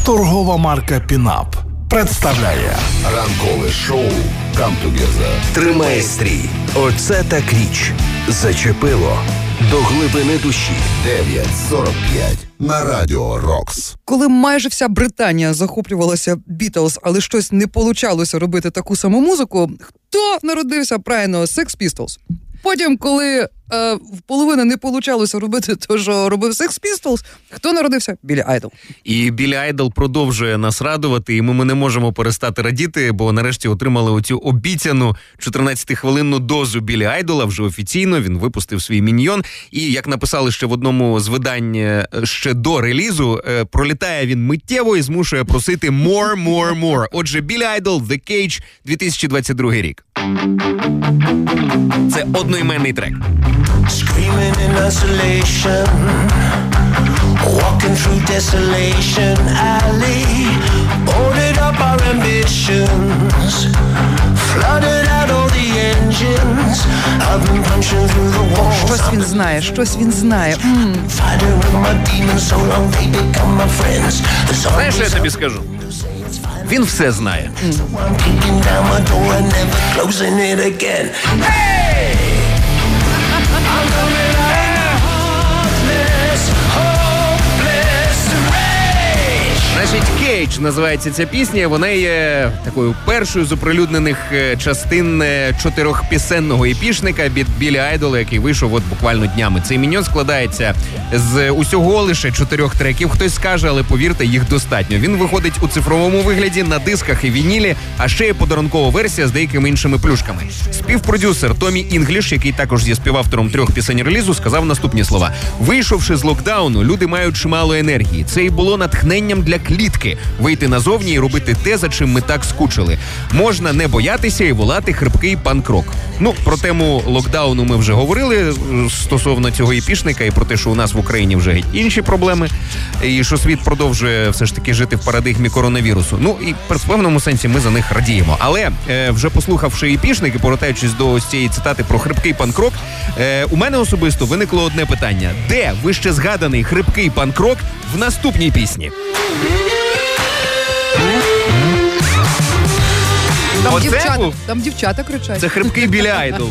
Торгова марка «Пінап» представляє ранкове шоу «Come Together». Тримай стрій. Оце так річ. Зачепило до глибини душі. 9:45 на Радіо Рокс. Коли майже вся Британія захоплювалася Бітлз, але щось не получалося робити таку саму музику, хто народився? Правильно, Sex Pistols. Потім, коли в половину не получалося робити те, що робив Sex Pistols, хто народився? Біллі Айдол. І Біллі Айдол продовжує нас радувати, і ми не можемо перестати радіти, бо нарешті отримали оцю обіцяну 14-хвилинну дозу Біллі Айдола, вже офіційно, він випустив свій міньйон, і, як написали ще в одному з видань ще до релізу, пролітає він миттєво і змушує просити more. Отже, Біллі Айдол, The Cage, 2022 рік. Це одноіменний трек. Screaming in isolation, walking through desolation alley, boarded up our ambitions, flooded out all the engines. I've been punching through the walls. Щось він знає. Fighting with my demons so long they become my friends. Знаєш, що я тобі скажу? Він все знає. I'm kicking down my door and never closing it again. Hey! I'm coming out heartless, hopeless rage. Значить, «Кейдж» називається ця пісня, вона є такою першою з оприлюднених частин 4-пісенного епішника від Біллі Айдола, який вийшов от буквально днями. Цей міньйон складається з усього лише 4 треків, хтось скаже, але повірте, їх достатньо. Він виходить у цифровому вигляді, на дисках і вінілі, а ще є подарункова версія з деякими іншими плюшками. Співпродюсер Томі Інгліш, який також є співавтором 3 пісень релізу, сказав наступні слова. Вийшовши з локдауну, люди мають чимало енергії. Це і було натхненням для клітки. Вийти назовні і робити те, за чим ми так скучили. Можна не боятися і волати хрипкий панк-рок. Ну, про тему локдауну ми вже говорили стосовно цього епішника і про те, що у нас в Україні вже геть інші проблеми, і що світ продовжує все ж таки жити в парадигмі коронавірусу. Ну, і в певному сенсі ми за них радіємо. Але вже послухавши епішник і повертаючись до ось цієї цитати про хрипкий панк-рок, у мене особисто виникло одне питання. Де вище згаданий хрипкий панк-рок в наступній пісні? Там дівчата кричать. Це хрипкий Біллі Айдол.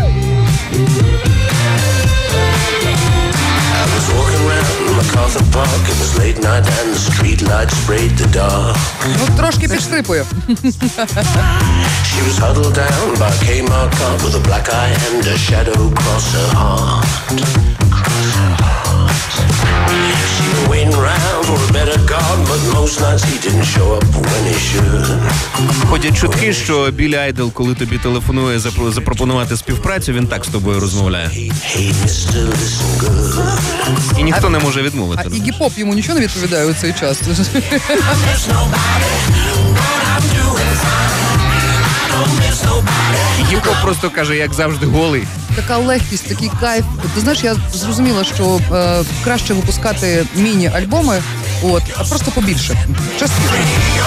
Ну, трошки підштрипую. She was huddled down by Kmart cart with a black eye and a shadow across her heart. She been waiting around for a better God, but most nights he didn't show up when he should. Ходять чутки, що Біллі Айдол, коли тобі телефонує запропонувати співпрацю, він так з тобою розмовляє. Hey, mister, listen good. І ніхто не може відмовити. А Іггі Поп йому нічого не відповідає у цей час? Іггі Поп просто каже, як завжди, голий. Така легкість, такий кайф. Ти знаєш, я зрозуміла, що краще випускати міні-альбоми, а просто побільше. Частіше.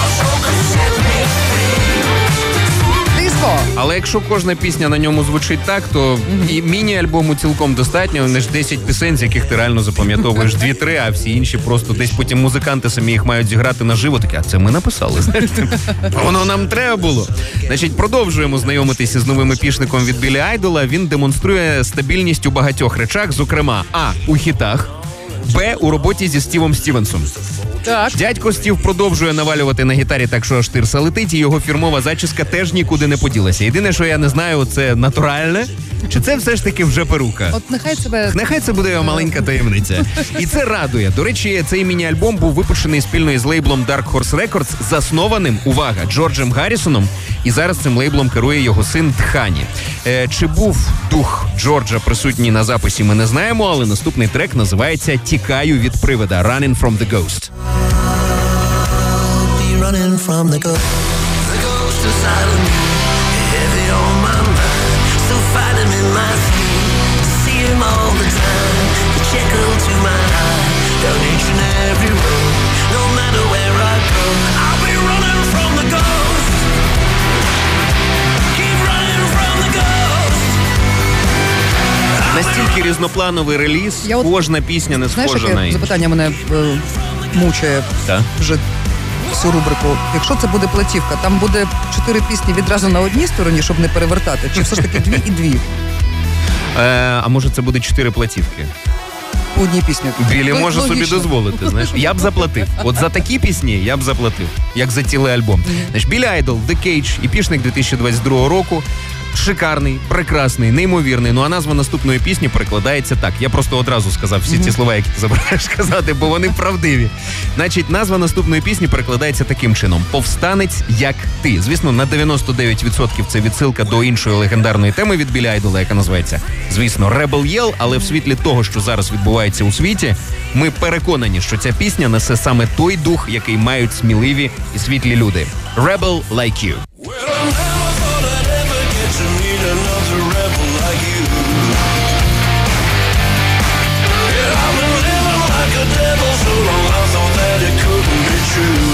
Але якщо кожна пісня на ньому звучить так, то і міні-альбому цілком достатньо, ніж 10 пісень, з яких ти реально запам'ятовуєш 2-3, а всі інші просто десь потім музиканти самі їх мають зіграти наживо. Таке, а це ми написали, знаєш? Воно нам треба було. Значить, продовжуємо знайомитися з новим епішником від Біллі Айдола. Він демонструє стабільність у багатьох речах, зокрема, а. у хітах, б. у роботі зі Стівом Стівенсом. Так. Дядько Стів продовжує навалювати на гітарі так, що аж тирса летить, і його фірмова зачіска теж нікуди не поділася. Єдине, що я не знаю, це натуральне, чи це все ж таки вже перука. От нехай це буде його маленька таємниця. І це радує. До речі, цей міні-альбом був випущений спільно із лейблом Dark Horse Records, заснованим, увага, Джорджем Гаррісоном, і зараз цим лейблом керує його син Тхані. Чи був дух Джорджа присутній на записі, ми не знаємо, але наступний трек називається «Тікаю від привида» – «Running from the Ghost». Running from the ghost inside of me, heavy on my mind, still fighting in my sleep, see him all the time, the checkle to my eye, down each and every road, no matter where I go, I'll be running from the ghost, keep running from the ghost. Настільки різноплановий реліз, кожна пісня не схожа на іншу. Запитання мене мучає вже всю рубрику. Якщо це буде платівка, там буде 4 пісні відразу на одній стороні, щоб не перевертати, чи все ж таки 2 і 2? А може це буде 4 платівки? По одній пісні. Білі може собі Логічно. дозволити, знаєш. Я б заплатив. От за такі пісні я б заплатив, як за цілий альбом. Знаєш, Біллі Айдол, The Cage, епішник 2022 року. Шикарний, прекрасний, неймовірний. Ну а назва наступної пісні перекладається так. Я просто одразу сказав всі ці слова, які ти забираєш казати, бо вони правдиві. Значить, назва наступної пісні перекладається таким чином: «Повстанець, як ти». Звісно, на 99% це відсилка до іншої легендарної теми від Біллі Айдола, яка називається, звісно, Rebel Yell, але в світлі того, що зараз відбувається у світі, ми переконані, що ця пісня несе саме той дух, який мають сміливі і світлі люди. Rebel like you. To meet another rebel like you. Yeah, I've been living like a devil so long I thought that it couldn't be true.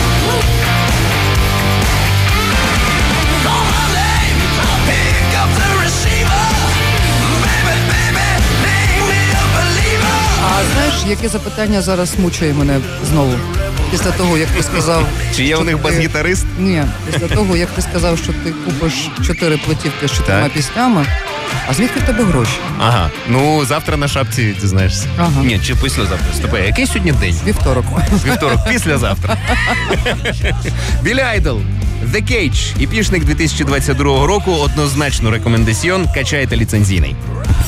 Call my name, I'll pick up the receiver. Baby, baby, make me a believer. А знаєш, яке запитання зараз мучує мене знову? Після того, як ти сказав... Чи є у них бас-гітарист? Ні, після того, як ти сказав, що ти купиш 4 платівки з 4 піснями, а звідки в тебе гроші? Ага, ну завтра на шапці дізнаєшся. Ага. Ні, чи післязавтра. Стопе, який сьогодні день? Вівторок. Вівторок, післязавтра. Біллі Айдол, The Cage, епішник 2022 року, однозначно рекомендаціон, качайте ліцензійний.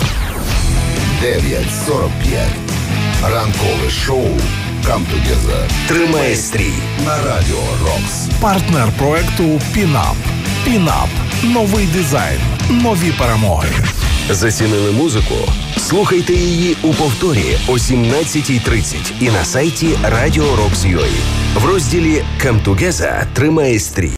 9:45. Ранкове шоу «Come Together» Тримай стрій. на Радіо Рокс. Партнер проекту Пінап. Пінап. Новий дизайн. Нові перемоги. Зацінили музику? Слухайте її у повторі о 17:30 і на сайті Radio Rocks.ua. В розділі «Come Together» тримає стрій.